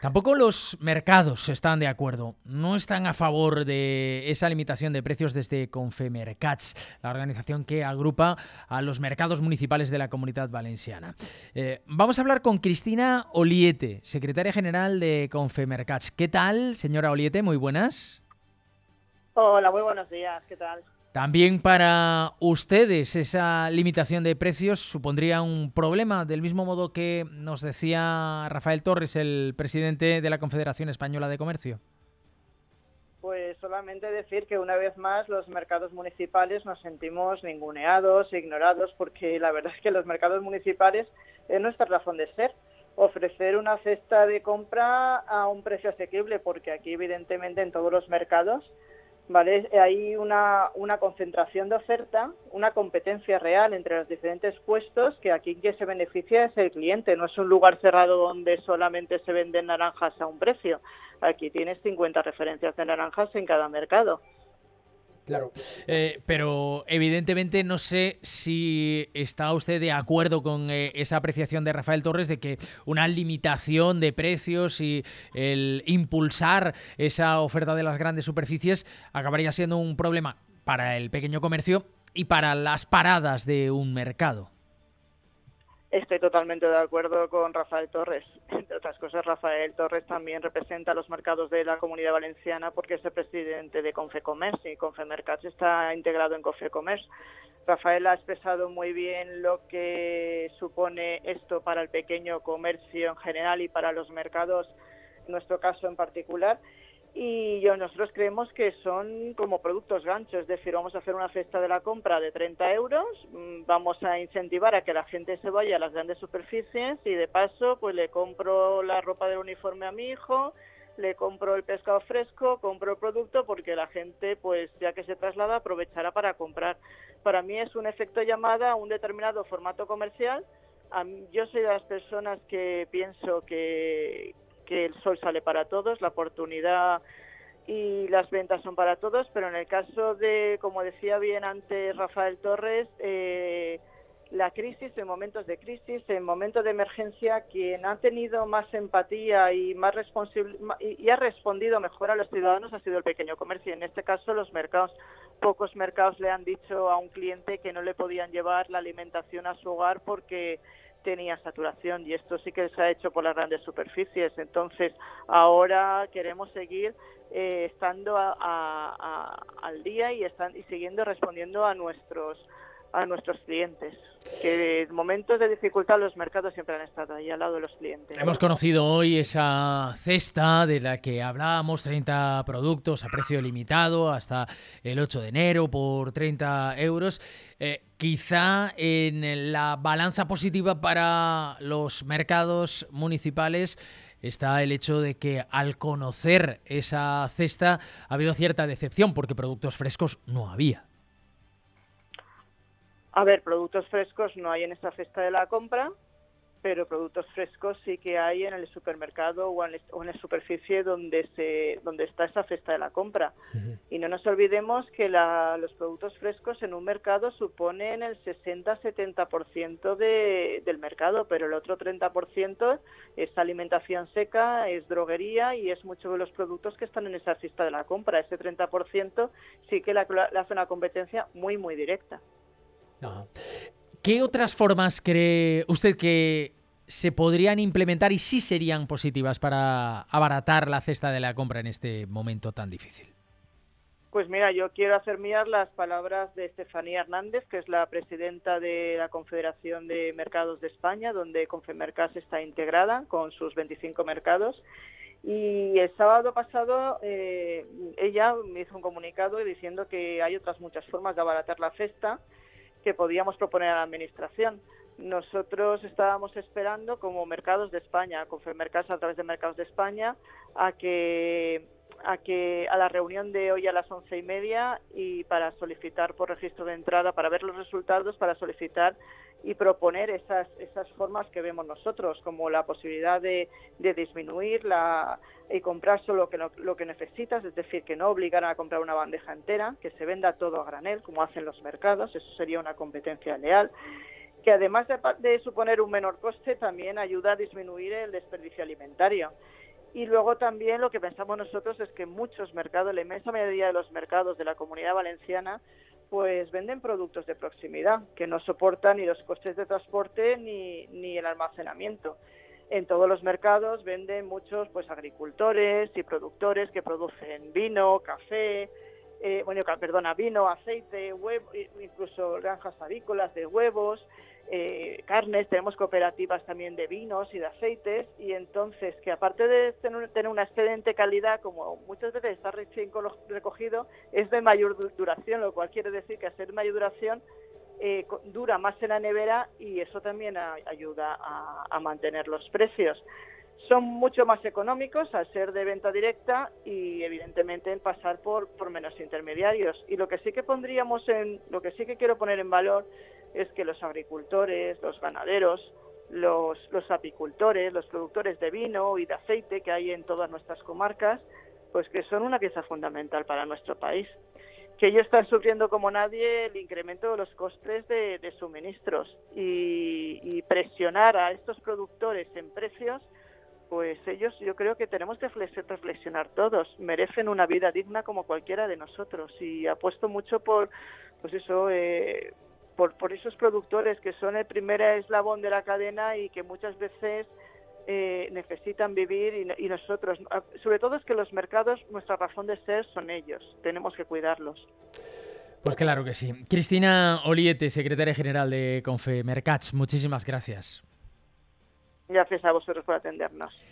Tampoco los mercados están de acuerdo. No están a favor de esa limitación de precios desde Confemercats, la organización que agrupa a los mercados municipales de la Comunidad Valenciana. Vamos a hablar con Cristina Oliete, secretaria general de Confemercats. ¿Qué tal, señora Oliete? Muy buenas. Hola, muy buenos días. ¿Qué tal? También para ustedes esa limitación de precios supondría un problema, del mismo modo que nos decía Rafael Torres, el presidente de la Confederación Española de Comercio. Pues solamente decir que una vez más los mercados municipales nos sentimos ninguneados, ignorados, porque la verdad es que los mercados municipales es nuestra razón de ser. Ofrecer una cesta de compra a un precio asequible, porque aquí evidentemente en todos los mercados, ¿vale?, hay una concentración de oferta, una competencia real entre los diferentes puestos, que aquí quien se beneficia es el cliente. No es un lugar cerrado donde solamente se venden naranjas a un precio. Aquí tienes 50 referencias de naranjas en cada mercado. Claro, pero evidentemente no sé si está usted de acuerdo con esa apreciación de Rafael Torres de que una limitación de precios y el impulsar esa oferta de las grandes superficies acabaría siendo un problema para el pequeño comercio y para las paradas de un mercado. Estoy totalmente de acuerdo con Rafael Torres. Entre otras cosas, Rafael Torres también representa los mercados de la Comunidad Valenciana porque es el presidente de Confecomerç y Confemercats está integrado en Confecomerç. Rafael ha expresado muy bien lo que supone esto para el pequeño comercio en general y para los mercados, en nuestro caso en particular. Y nosotros creemos que son como productos ganchos, es decir, vamos a hacer una cesta de la compra de 30 euros, vamos a incentivar a que la gente se vaya a las grandes superficies y de paso pues le compro la ropa del uniforme a mi hijo, le compro el pescado fresco, compro el producto porque la gente pues ya que se traslada aprovechará para comprar. Para mí es un efecto llamada a un determinado formato comercial. Yo soy de las personas que pienso que el sol sale para todos, la oportunidad y las ventas son para todos, pero en el caso de, como decía bien antes Rafael Torres, la crisis, en momentos de crisis, en momentos de emergencia, quien ha tenido más empatía y más responsable y ha respondido mejor a los ciudadanos ha sido el pequeño comercio, en este caso los mercados. Pocos mercados le han dicho a un cliente que no le podían llevar la alimentación a su hogar porque tenía saturación, y esto sí que se ha hecho por las grandes superficies. Entonces ahora queremos seguir estando al día y siguiendo respondiendo a nuestros clientes, que en momentos de dificultad los mercados siempre han estado ahí al lado de los clientes. Hemos conocido hoy esa cesta de la que hablábamos, 30 productos a precio limitado hasta el 8 de enero por 30 euros. Quizá en la balanza positiva para los mercados municipales está el hecho de que al conocer esa cesta ha habido cierta decepción porque productos frescos no había. A ver, productos frescos no hay en esta cesta de la compra, pero productos frescos sí que hay en el supermercado o en la superficie donde está esa cesta de la compra. Uh-huh. Y no nos olvidemos que los productos frescos en un mercado suponen el 60-70% del mercado, pero el otro 30% es alimentación seca, es droguería y es muchos de los productos que están en esa cesta de la compra. Ese 30% sí que le hace una competencia muy, muy directa. ¿Qué otras formas cree usted que se podrían implementar y sí serían positivas para abaratar la cesta de la compra en este momento tan difícil? Pues mira, yo quiero hacer mías las palabras de Estefanía Hernández, que es la presidenta de la Confederación de Mercados de España, donde Confemercats está integrada con sus 25 mercados. Y el sábado pasado ella me hizo un comunicado diciendo que hay otras muchas formas de abaratar la cesta que podíamos proponer a la Administración. Nosotros estábamos esperando, como Mercados de España, Confemercats a través de Mercados de España, a la reunión de hoy a las 11:30 y para solicitar por registro de entrada, para ver los resultados, para solicitar y proponer esas formas que vemos nosotros, como la posibilidad de disminuir y comprar solo lo que necesitas, es decir, que no obligar a comprar una bandeja entera, que se venda todo a granel, como hacen los mercados. Eso sería una competencia leal, que además de suponer un menor coste, también ayuda a disminuir el desperdicio alimentario. Y luego también lo que pensamos nosotros es que muchos mercados, la inmensa mayoría de los mercados de la Comunidad Valenciana, pues venden productos de proximidad que no soportan ni los costes de transporte ni el almacenamiento. En todos los mercados venden muchos pues agricultores y productores que producen vino, café, vino, aceite, huevo, incluso granjas avícolas de huevos, carnes. Tenemos cooperativas también de vinos y de aceites, y entonces que aparte de tener una excelente calidad, como muchas veces está recién recogido, es de mayor duración, lo cual quiere decir que al ser de mayor duración dura más en la nevera, y eso también ayuda a mantener los precios. Son mucho más económicos al ser de venta directa y evidentemente en pasar por menos intermediarios. Y lo que sí que quiero poner en valor es que los agricultores, los ganaderos, los apicultores, los productores de vino y de aceite que hay en todas nuestras comarcas, pues que son una pieza fundamental para nuestro país. Que ellos están sufriendo como nadie el incremento de los costes de suministros, y presionar a estos productores en precios, pues ellos, yo creo que tenemos que reflexionar todos. Merecen una vida digna como cualquiera de nosotros, y apuesto mucho por esos productores que son el primer eslabón de la cadena y que muchas veces necesitan vivir, y nosotros, sobre todo es que los mercados, nuestra razón de ser son ellos, tenemos que cuidarlos. Pues claro que sí. Cristina Oliete, secretaria general de Confemercats, muchísimas gracias. Gracias a vosotros por atendernos.